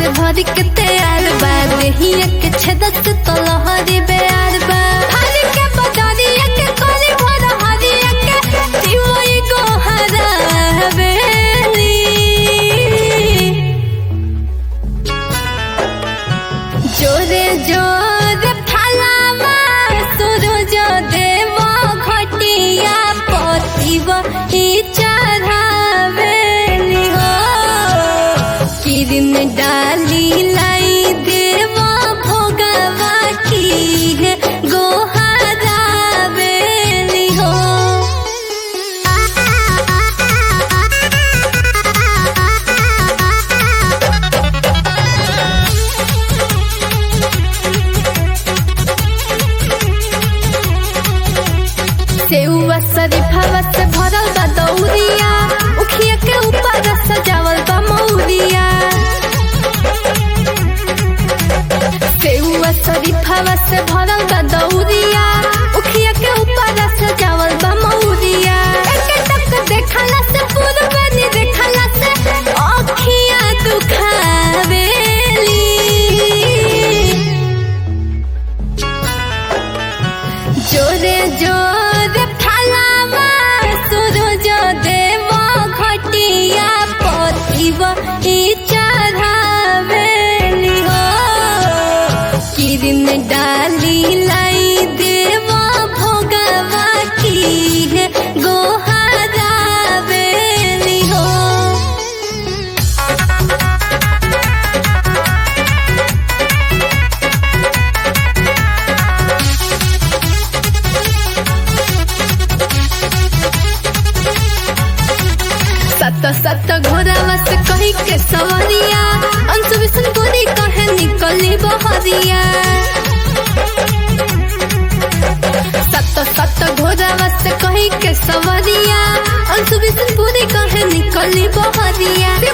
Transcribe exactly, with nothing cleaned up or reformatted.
से भरी के तैयार बा देहिया के छेदत तो लहरी बेयार बा हरी के बदरिया के कोरी भर हरिया के जीवई गो हरावेली जोरे जोरे फलावा सूरज देव घटिया पतिव ही चढ़ावेली हो किरण डाली लाई देव भोगवा की है गोहरावेली हो सेउआ शरीफावा से भरल बा दौरिया उखिया के ऊपर सजावल बा मौरिया सेउआ शरीफावा से भरल बा दौरिया उखिया के ऊपर सजावल बा मौरिया एक टक देखला से पूर्वनी देखला से अखिया दुखावेली जोरे जोरे फलावा सूरज देव घटिया पतिव ही चढ़ावेली हो किरण डाली लाई देव भोगवा की है गोहरावेली हो सत सत घोड़ावा से कही के सवरिया अंशु विष्णु गोरी कहे निकली बहरिया सत सत घोड़ावा से कही के सवरिया अंशु विष्णु गोरी कहे निकली बहरिया